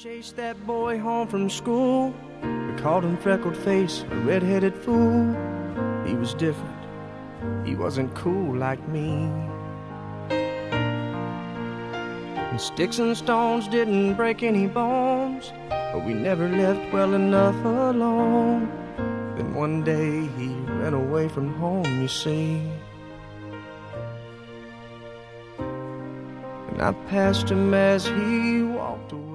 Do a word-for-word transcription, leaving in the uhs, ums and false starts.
Chased that boy home from school. We called him freckled face, a red-headed fool. He was different, he wasn't cool like me. And sticks and stones didn't break any bones, but we never left well enough alone. Then one day he ran away from home, you see. And I passed him as he walked away.